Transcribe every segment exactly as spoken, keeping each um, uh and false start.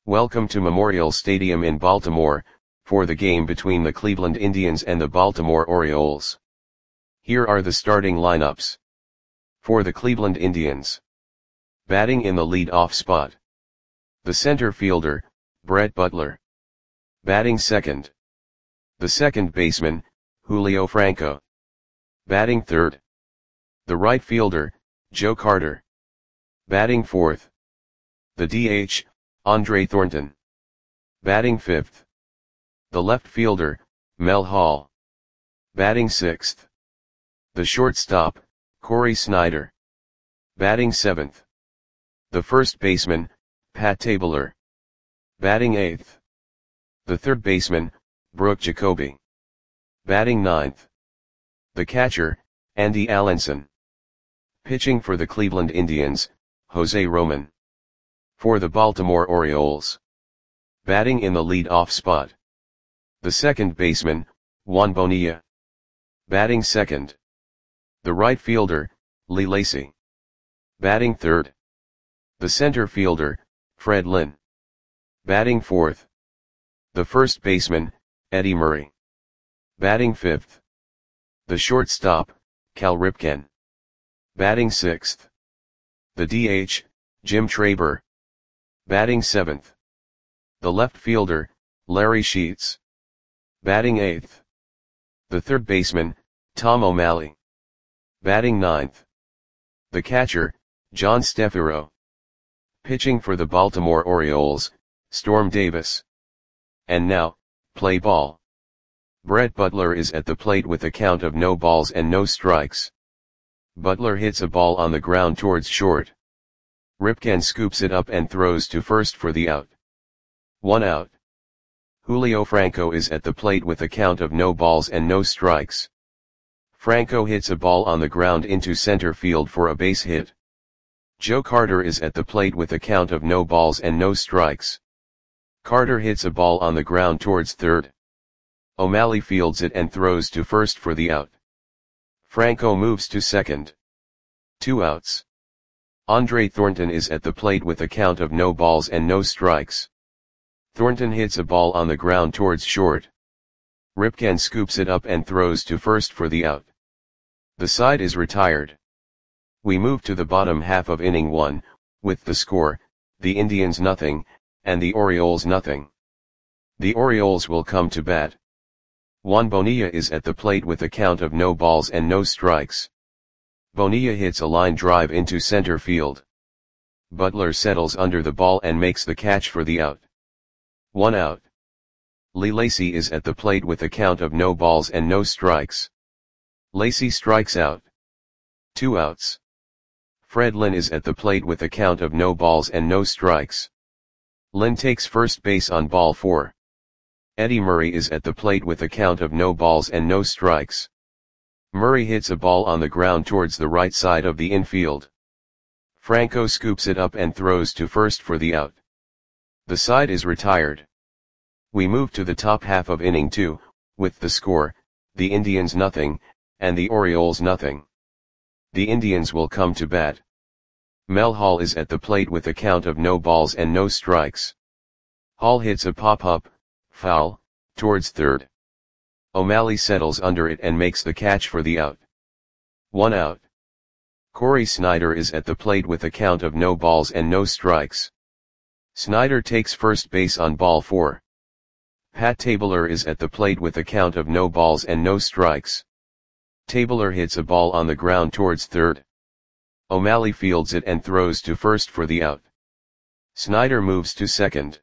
Welcome to Memorial Stadium in Baltimore, for the game between the Cleveland Indians and the Baltimore Orioles. Here are the starting lineups. For the Cleveland Indians. Batting in the lead-off spot. The center fielder, Brett Butler. Batting second. The second baseman, Julio Franco. Batting third. The right fielder, Joe Carter. Batting fourth. The D H, Andre Thornton. Batting fifth. The left fielder, Mel Hall. Batting sixth. The shortstop, Cory Snyder. Batting seventh. The first baseman, Pat Tabler. Batting eighth. The third baseman, Brooke Jacoby. Batting ninth. The catcher, Andy Allenson. Pitching for the Cleveland Indians, Jose Roman. For the Baltimore Orioles. Batting in the lead-off spot. The second baseman, Juan Bonilla. Batting second. The right fielder, Lee Lacy. Batting third. The center fielder, Fred Lynn. Batting fourth. The first baseman, Eddie Murray. Batting fifth. The shortstop, Cal Ripken. Batting sixth. The D H, Jim Traber. Batting seventh. The left fielder, Larry Sheets. Batting eighth. The third baseman, Tom O'Malley. Batting ninth. The catcher, John Stefero. Pitching for the Baltimore Orioles, Storm Davis. And now, play ball. Brett Butler is at the plate with a count of no balls and no strikes. Butler hits a ball on the ground towards short. Ripken scoops it up and throws to first for the out. One out. Julio Franco is at the plate with a count of no balls and no strikes. Franco hits a ball on the ground into center field for a base hit. Joe Carter is at the plate with a count of no balls and no strikes. Carter hits a ball on the ground towards third. O'Malley fields it and throws to first for the out. Franco moves to second. Two outs. Andre Thornton is at the plate with a count of no balls and no strikes. Thornton hits a ball on the ground towards short. Ripken scoops it up and throws to first for the out. The side is retired. We move to the bottom half of inning one, with the score, the Indians nothing, and the Orioles nothing. The Orioles will come to bat. Juan Bonilla is at the plate with a count of no balls and no strikes. Bonilla hits a line drive into center field. Butler settles under the ball and makes the catch for the out. One out. Lee Lacy is at the plate with a count of no balls and no strikes. Lacy strikes out. Two outs. Fred Lynn is at the plate with a count of no balls and no strikes. Lynn takes first base on ball four. Eddie Murray is at the plate with a count of no balls and no strikes. Murray hits a ball on the ground towards the right side of the infield. Franco scoops it up and throws to first for the out. The side is retired. We move to the top half of inning two, with the score, the Indians nothing, and the Orioles nothing. The Indians will come to bat. Mel Hall is at the plate with a count of no balls and no strikes. Hall hits a pop-up, foul, towards third. O'Malley settles under it and makes the catch for the out. One out. Cory Snyder is at the plate with a count of no balls and no strikes. Snyder takes first base on ball four. Pat Tabler is at the plate with a count of no balls and no strikes. Tabler hits a ball on the ground towards third. O'Malley fields it and throws to first for the out. Snyder moves to second.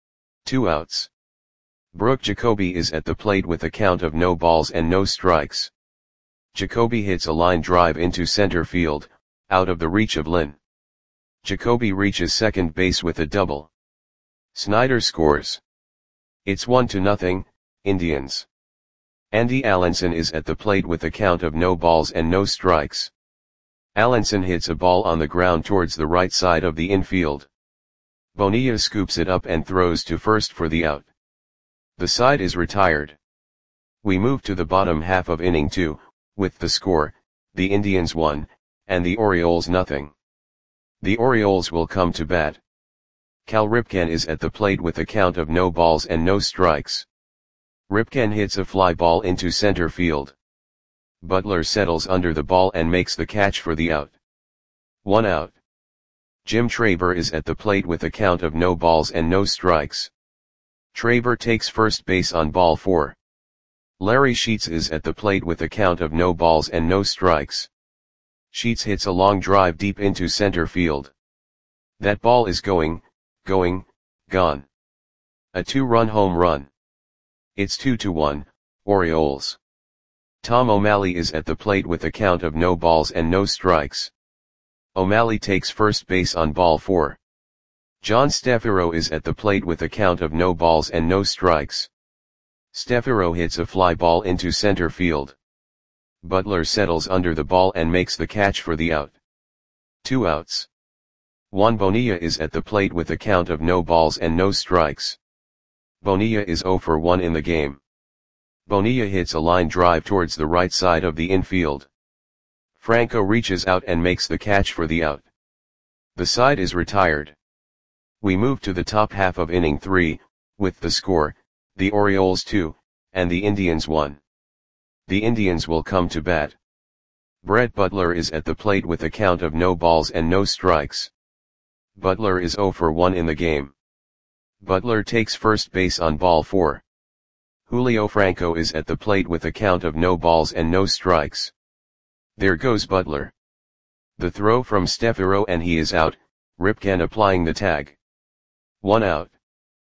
Two outs. Brooke Jacoby is at the plate with a count of no balls and no strikes. Jacoby hits a line drive into center field, out of the reach of Lynn. Jacoby reaches second base with a double. Snyder scores. It's one to nothing, Indians. Andy Allenson is at the plate with a count of no balls and no strikes. Allenson hits a ball on the ground towards the right side of the infield. Bonilla scoops it up and throws to first for the out. The side is retired. We move to the bottom half of inning two, with the score, the Indians one, and the Orioles nothing. The Orioles will come to bat. Cal Ripken is at the plate with a count of no balls and no strikes. Ripken hits a fly ball into center field. Butler settles under the ball and makes the catch for the out. One out. Jim Traber is at the plate with a count of no balls and no strikes. Traber takes first base on ball four. Larry Sheets is at the plate with a count of no balls and no strikes. Sheets hits a long drive deep into center field. That ball is going, going, gone. A two-run home run. It's two to one, Orioles. Tom O'Malley is at the plate with a count of no balls and no strikes. O'Malley takes first base on ball four. John Stefiro is at the plate with a count of no balls and no strikes. Stefiro hits a fly ball into center field. Butler settles under the ball and makes the catch for the out. Two outs. Juan Bonilla is at the plate with a count of no balls and no strikes. Bonilla is zero for one in the game. Bonilla hits a line drive towards the right side of the infield. Franco reaches out and makes the catch for the out. The side is retired. We move to the top half of inning three, with the score, the Orioles two, and the Indians one. The Indians will come to bat. Brett Butler is at the plate with a count of no balls and no strikes. Butler is zero for one in the game. Butler takes first base on ball four. Julio Franco is at the plate with a count of no balls and no strikes. There goes Butler. The throw from Stefiro and he is out, Ripken applying the tag. One out.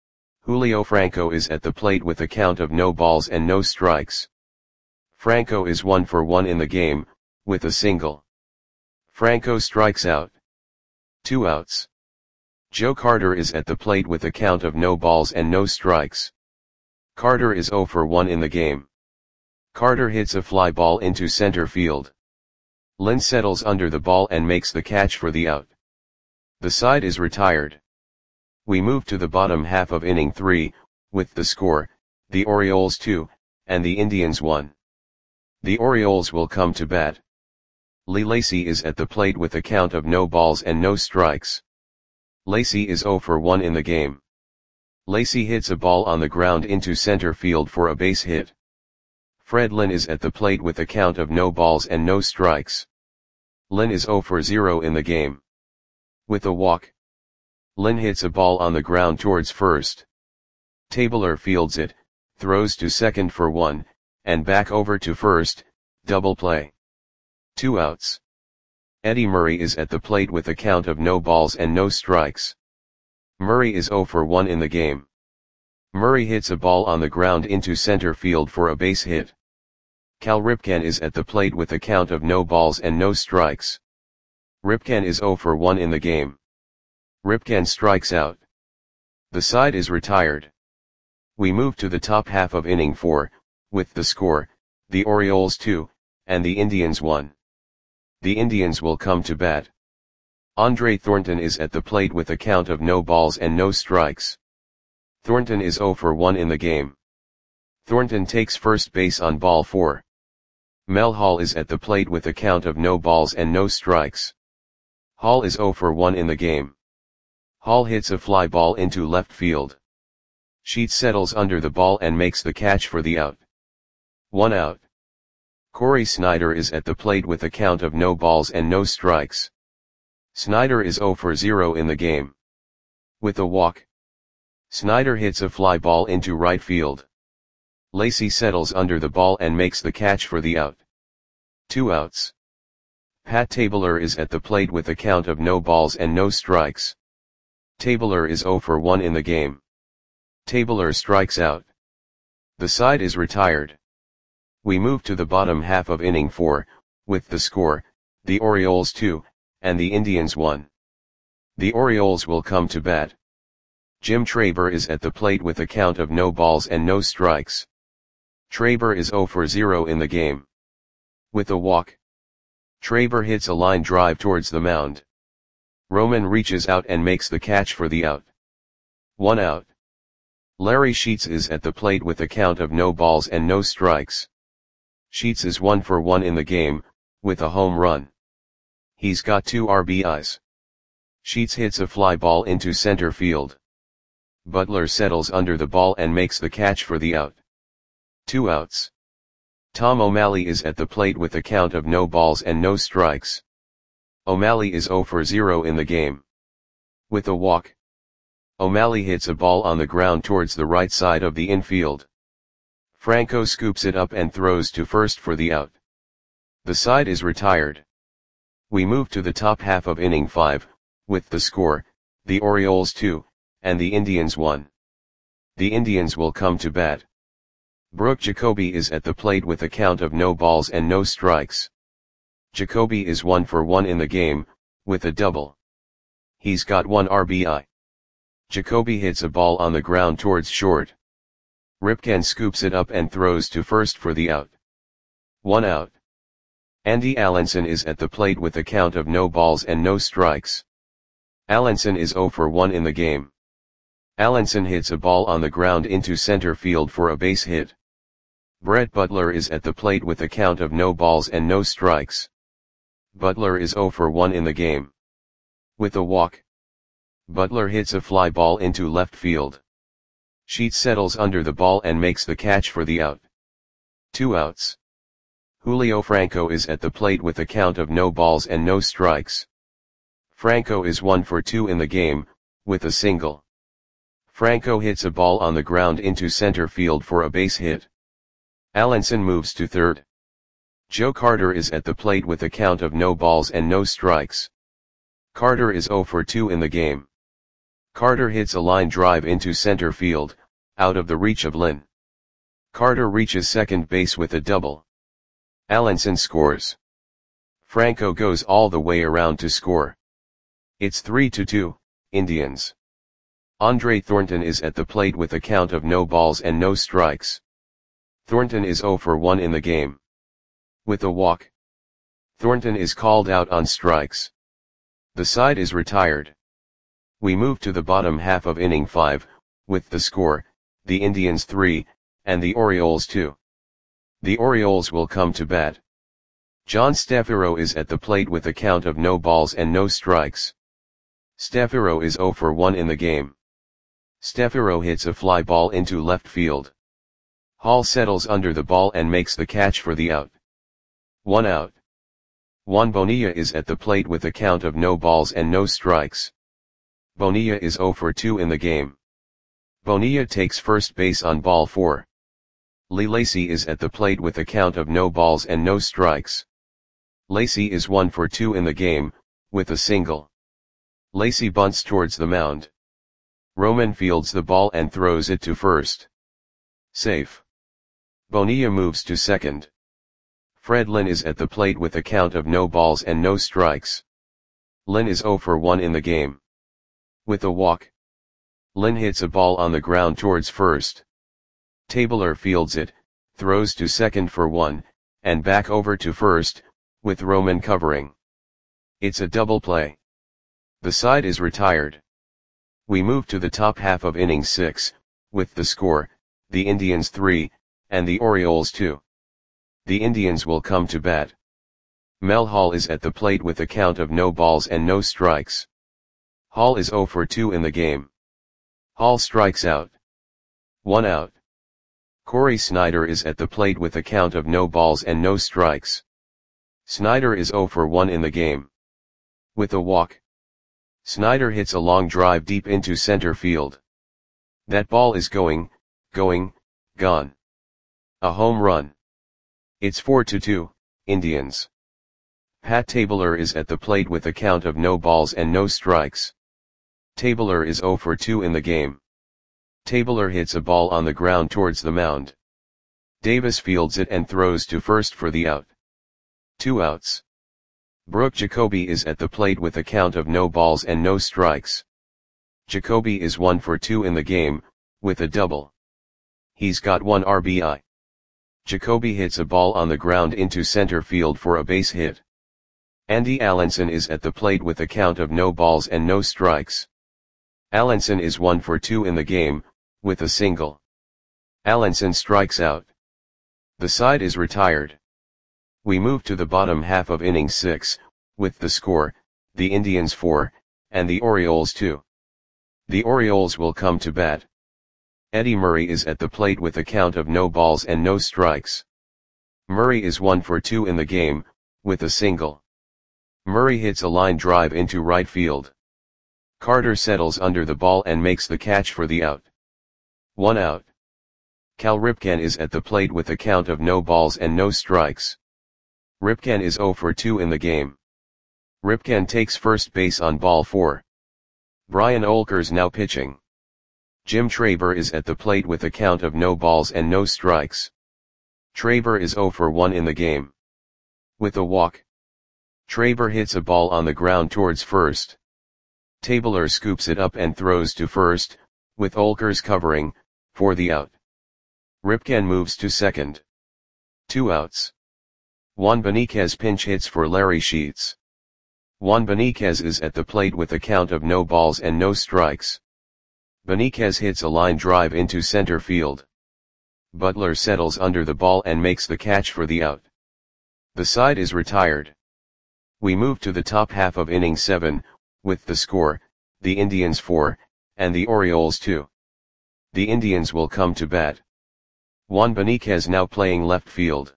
Julio Franco is at the plate with a count of no balls and no strikes. Franco is one for one in the game, with a single. Franco strikes out. Two outs. Joe Carter is at the plate with a count of no balls and no strikes. Carter is zero for one in the game. Carter hits a fly ball into center field. Lynn settles under the ball and makes the catch for the out. The side is retired. We move to the bottom half of inning three, with the score, the Orioles two, and the Indians one. The Orioles will come to bat. Lee Lacy is at the plate with a count of no balls and no strikes. Lacy is zero for one in the game. Lacy hits a ball on the ground into center field for a base hit. Fred Lynn is at the plate with a count of no balls and no strikes. Lynn is zero for zero in the game. With a walk. Lynn hits a ball on the ground towards first. Tabler fields it, throws to second for one, and back over to first, double play. Two outs. Eddie Murray is at the plate with a count of no balls and no strikes. Murray is zero for one in the game. Murray hits a ball on the ground into center field for a base hit. Cal Ripken is at the plate with a count of no balls and no strikes. Ripken is zero for one in the game. Ripken strikes out. The side is retired. We move to the top half of inning four, with the score, the Orioles two, and the Indians one. The Indians will come to bat. Andre Thornton is at the plate with a count of no balls and no strikes. Thornton is zero for one in the game. Thornton takes first base on ball four. Mel Hall is at the plate with a count of no balls and no strikes. Hall is zero for one in the game. Hall hits a fly ball into left field. Sheets settles under the ball and makes the catch for the out. One out. Corey Snyder is at the plate with a count of no balls and no strikes. Snyder is zero for zero in the game. With a walk. Snyder hits a fly ball into right field. Lacy settles under the ball and makes the catch for the out. Two outs. Pat Tabler is at the plate with a count of no balls and no strikes. Tabler is zero for one in the game. Tabler strikes out. The side is retired. We move to the bottom half of inning four, with the score, the Orioles two, and the Indians one. The Orioles will come to bat. Jim Traber is at the plate with a count of no balls and no strikes. Traber is zero for zero in the game. With a walk. Traber hits a line drive towards the mound. Roman reaches out and makes the catch for the out. One out. Larry Sheets is at the plate with a count of no balls and no strikes. Sheets is one for one in the game, with a home run. He's got two R B Is. Sheets hits a fly ball into center field. Butler settles under the ball and makes the catch for the out. Two outs. Tom O'Malley is at the plate with a count of no balls and no strikes. O'Malley is zero for zero in the game. With a walk, O'Malley hits a ball on the ground towards the right side of the infield. Franco scoops it up and throws to first for the out. The side is retired. We move to the top half of inning five, with the score, the Orioles two, and the Indians one. The Indians will come to bat. Brooke Jacoby is at the plate with a count of no balls and no strikes. Jacoby is one for one in the game, with a double. He's got one R B I. Jacoby hits a ball on the ground towards short. Ripken scoops it up and throws to first for the out. One out. Andy Allenson is at the plate with a count of no balls and no strikes. Allenson is zero for one in the game. Allenson hits a ball on the ground into center field for a base hit. Brett Butler is at the plate with a count of no balls and no strikes. Butler is zero for one in the game. With a walk, Butler hits a fly ball into left field. Sheets settles under the ball and makes the catch for the out. Two outs. Julio Franco is at the plate with a count of no balls and no strikes. Franco is one for two in the game, with a single. Franco hits a ball on the ground into center field for a base hit. Allenson moves to third. Joe Carter is at the plate with a count of no balls and no strikes. Carter is zero for two in the game. Carter hits a line drive into center field, out of the reach of Lynn. Carter reaches second base with a double. Allenson scores. Franco goes all the way around to score. It's three to two, Indians. Andre Thornton is at the plate with a count of no balls and no strikes. Thornton is zero for one in the game. With a walk, Thornton is called out on strikes. The side is retired. We move to the bottom half of inning five, with the score, the Indians three, and the Orioles two. The Orioles will come to bat. John Staffiero is at the plate with a count of no balls and no strikes. Staffiero is zero for one in the game. Staffiero hits a fly ball into left field. Hall settles under the ball and makes the catch for the out. One out. Juan Bonilla is at the plate with a count of no balls and no strikes. Bonilla is zero for two in the game. Bonilla takes first base on ball four. Lee Lacy is at the plate with a count of no balls and no strikes. Lacy is one for two in the game, with a single. Lacy bunts towards the mound. Roman fields the ball and throws it to first. Safe. Bonilla moves to second. Fred Lynn is at the plate with a count of no balls and no strikes. Lynn is zero for one in the game. With a walk, Lynn hits a ball on the ground towards first. Tabler fields it, throws to second for one, and back over to first, with Roman covering. It's a double play. The side is retired. We move to the top half of inning six, with the score, the Indians three, and the Orioles two. The Indians will come to bat. Mel Hall is at the plate with a count of no balls and no strikes. Hall is zero for two in the game. Hall strikes out. One out. Corey Snyder is at the plate with a count of no balls and no strikes. Snyder is zero for one in the game. With a walk, Snyder hits a long drive deep into center field. That ball is going, going, gone. A home run. It's four to two, Indians. Pat Tabler is at the plate with a count of no balls and no strikes. Tabler is zero for two in the game. Tabler hits a ball on the ground towards the mound. Davis fields it and throws to first for the out. Two outs. Brooke Jacoby is at the plate with a count of no balls and no strikes. Jacoby is one for two in the game, with a double. He's got one R B I. Jacoby hits a ball on the ground into center field for a base hit. Andy Allenson is at the plate with a count of no balls and no strikes. Allenson is one for two in the game, with a single. Allenson strikes out. The side is retired. We move to the bottom half of inning six, with the score, the Indians four, and the Orioles two. The Orioles will come to bat. Eddie Murray is at the plate with a count of no balls and no strikes. Murray is one for two in the game, with a single. Murray hits a line drive into right field. Carter settles under the ball and makes the catch for the out. One out. Cal Ripken is at the plate with a count of no balls and no strikes. Ripken is zero for two in the game. Ripken takes first base on ball four. Brian Olkers now pitching. Jim Traber is at the plate with a count of no balls and no strikes. Traber is zero for one in the game. With a walk. Traber hits a ball on the ground towards first. Tabler scoops it up and throws to first, with Olkers covering, for the out. Ripken moves to second. Two outs. Juan Beniquez pinch hits for Larry Sheets. Juan Beniquez is at the plate with a count of no balls and no strikes. Beniquez hits a line drive into center field. Butler settles under the ball and makes the catch for the out. The side is retired. We move to the top half of inning seven, with the score, the Indians four, and the Orioles two. The Indians will come to bat. Juan Beniquez now playing left field.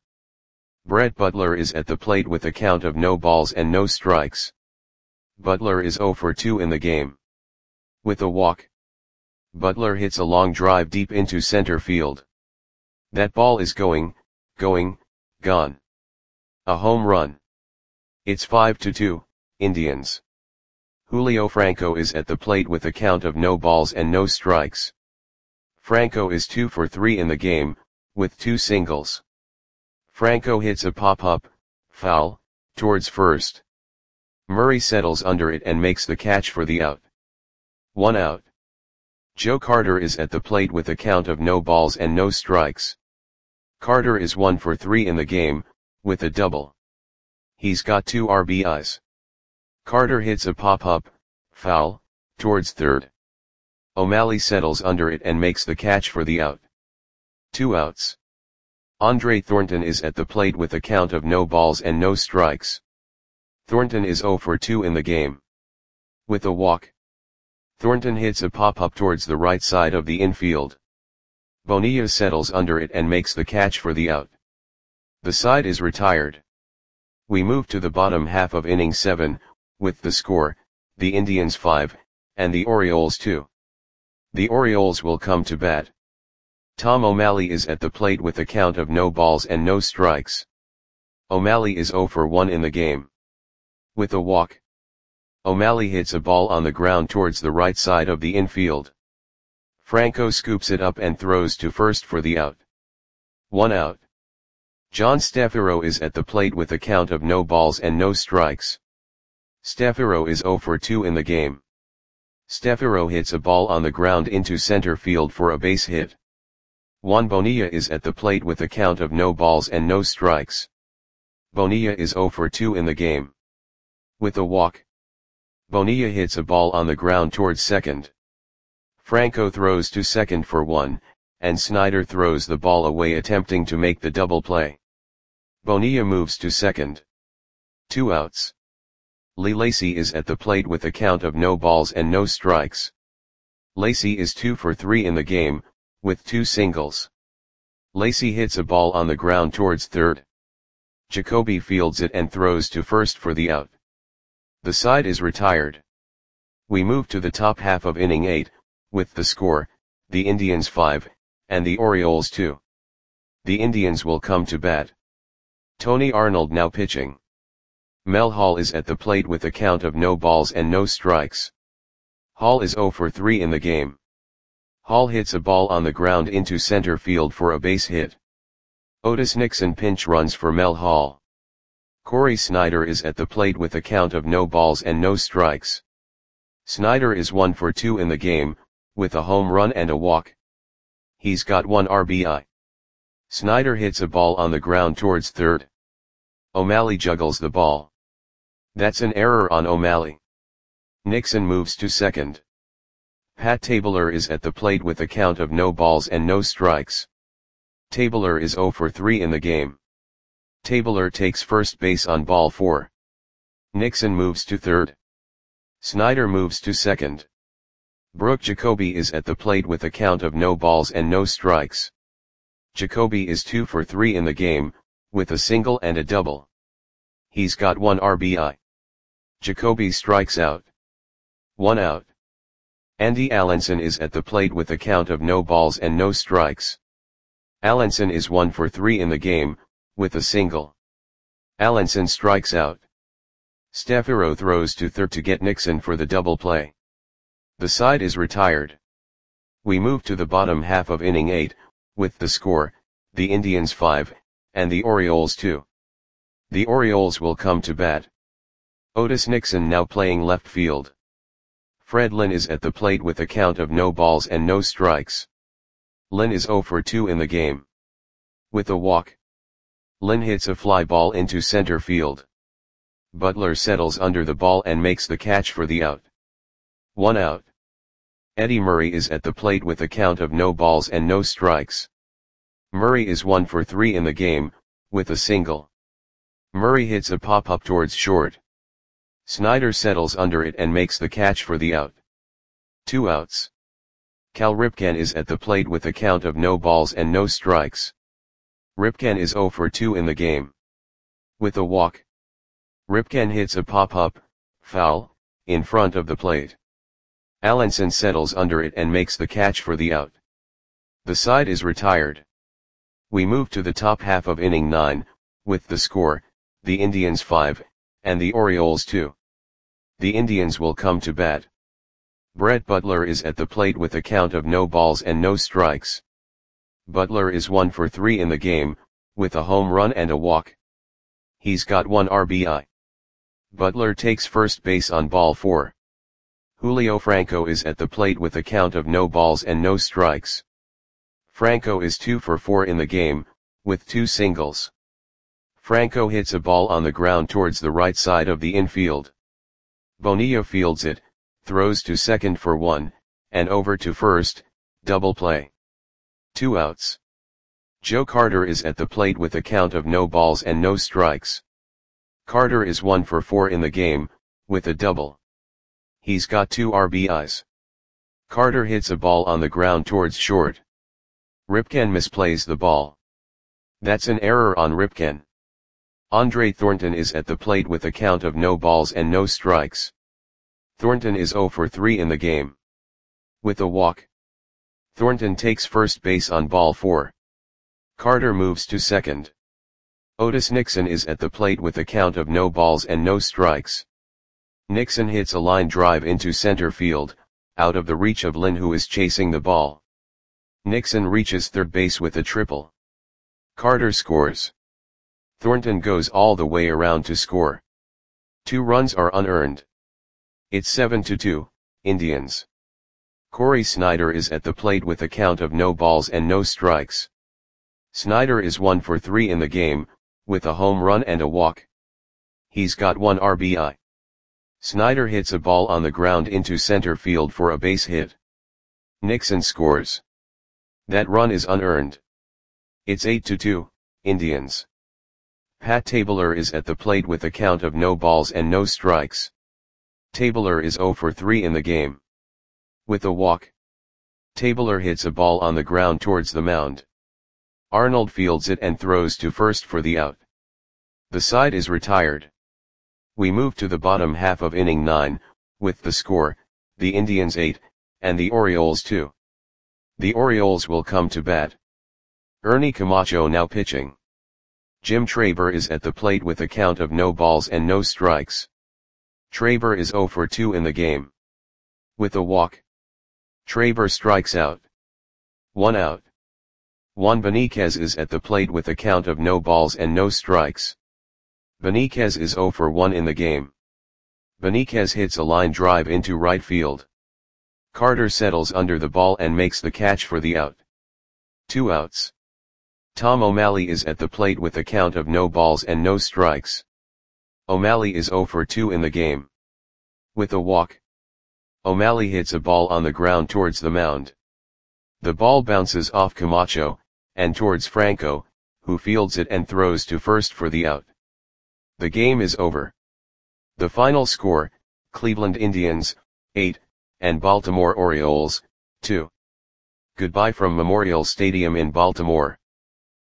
Brett Butler is at the plate with a count of no balls and no strikes. Butler is zero for two in the game. With a walk. Butler hits a long drive deep into center field. That ball is going, going, gone. A home run. It's five to two, Indians. Julio Franco is at the plate with a count of no balls and no strikes. Franco is two for three in the game, with two singles. Franco hits a pop-up, foul, towards first. Murray settles under it and makes the catch for the out. One out. Joe Carter is at the plate with a count of no balls and no strikes. Carter is one for three in the game, with a double. He's got two R B Is. Carter hits a pop-up, foul, towards third. O'Malley settles under it and makes the catch for the out. Two outs. Andre Thornton is at the plate with a count of no balls and no strikes. Thornton is zero for two in the game. With a walk. Thornton hits a pop-up towards the right side of the infield. Bonilla settles under it and makes the catch for the out. The side is retired. We move to the bottom half of inning seven, with the score, the Indians five, and the Orioles two. The Orioles will come to bat. Tom O'Malley is at the plate with a count of no balls and no strikes. O'Malley is zero for one in the game. With a walk. O'Malley hits a ball on the ground towards the right side of the infield. Franco scoops it up and throws to first for the out. One out. John Stefero is at the plate with a count of no balls and no strikes. Stefero is zero for two in the game. Stefero hits a ball on the ground into center field for a base hit. Juan Bonilla is at the plate with a count of no balls and no strikes. Bonilla is zero for two in the game. With a walk. Bonilla hits a ball on the ground towards second. Franco throws to second for one, and Snyder throws the ball away attempting to make the double play. Bonilla moves to second. Two outs. Lee Lacy is at the plate with a count of no balls and no strikes. Lacy is two for three in the game, with two singles. Lacy hits a ball on the ground towards third. Jacoby fields it and throws to first for the out. The side is retired. We move to the top half of inning eight, with the score, the Indians five, and the Orioles two. The Indians will come to bat. Tony Arnold now pitching. Mel Hall is at the plate with a count of no balls and no strikes. Hall is zero for three in the game. Hall hits a ball on the ground into center field for a base hit. Otis Nixon pinch runs for Mel Hall. Corey Snyder is at the plate with a count of no balls and no strikes. Snyder is one for two in the game, with a home run and a walk. He's got one R B I. Snyder hits a ball on the ground towards third. O'Malley juggles the ball. That's an error on O'Malley. Nixon moves to second. Pat Tabler is at the plate with a count of no balls and no strikes. Tabler is zero for three in the game. Tabler takes first base on ball four. Nixon moves to third. Snyder moves to second. Brooke Jacoby is at the plate with a count of no balls and no strikes. Jacoby is two for three in the game, with a single and a double. He's got one R B I. Jacoby strikes out. One out. Andy Allenson is at the plate with a count of no balls and no strikes. Allenson is one for three in the game, with a single. Allenson strikes out. Stafiro throws to third to get Nixon for the double play. The side is retired. We move to the bottom half of inning eight, with the score, the Indians five, and the Orioles two. The Orioles will come to bat. Otis Nixon now playing left field. Fred Lynn is at the plate with a count of no balls and no strikes. Lynn is zero for two in the game. With a walk. Lynn hits a fly ball into center field. Butler settles under the ball and makes the catch for the out. One out. Eddie Murray is at the plate with a count of no balls and no strikes. Murray is one for three in the game, with a single. Murray hits a pop-up towards short. Snyder settles under it and makes the catch for the out. Two outs. Cal Ripken is at the plate with a count of no balls and no strikes. Ripken is zero for two in the game. With a walk. Ripken hits a pop-up, foul, in front of the plate. Allenson settles under it and makes the catch for the out. The side is retired. We move to the top half of inning nine, with the score, the Indians five, and the Orioles two. The Indians will come to bat. Brett Butler is at the plate with a count of no balls and no strikes. Butler is one for three in the game, with a home run and a walk. He's got one R B I. Butler takes first base on ball four. Julio Franco is at the plate with a count of no balls and no strikes. Franco is two for four in the game, with two singles. Franco hits a ball on the ground towards the right side of the infield. Bonilla fields it, throws to second for one, and over to first, double play. Two outs. Joe Carter is at the plate with a count of no balls and no strikes. Carter is one for four in the game, with a double. He's got two R B Is. Carter hits a ball on the ground towards short. Ripken misplays the ball. That's an error on Ripken. Andre Thornton is at the plate with a count of no balls and no strikes. Thornton is zero for three in the game. With a walk. Thornton takes first base on ball four. Carter moves to second. Otis Nixon is at the plate with a count of no balls and no strikes. Nixon hits a line drive into center field, out of the reach of Lynn, who is chasing the ball. Nixon reaches third base with a triple. Carter scores. Thornton goes all the way around to score. Two runs are unearned. It's seven to two, Indians. Corey Snyder is at the plate with a count of no balls and no strikes. Snyder is one for three in the game, with a home run and a walk. He's got one R B I. Snyder hits a ball on the ground into center field for a base hit. Nixon scores. That run is unearned. It's eight to two, Indians. Pat Tabler is at the plate with a count of no balls and no strikes. Tabler is zero for three in the game. With a walk. Tabler hits a ball on the ground towards the mound. Arnold fields it and throws to first for the out. The side is retired. We move to the bottom half of inning nine, with the score, the Indians eight, and the Orioles two. The Orioles will come to bat. Ernie Camacho now pitching. Jim Traber is at the plate with a count of no balls and no strikes. Traber is zero for two in the game. With a walk. Traber strikes out. One out. Juan Beniquez is at the plate with a count of no balls and no strikes. Beniquez is zero for one in the game. Beniquez hits a line drive into right field. Carter settles under the ball and makes the catch for the out. Two outs. Tom O'Malley is at the plate with a count of no balls and no strikes. O'Malley is zero for two in the game. With a walk. O'Malley hits a ball on the ground towards the mound. The ball bounces off Camacho, and towards Franco, who fields it and throws to first for the out. The game is over. The final score, Cleveland Indians, eight, and Baltimore Orioles, two. Goodbye from Memorial Stadium in Baltimore.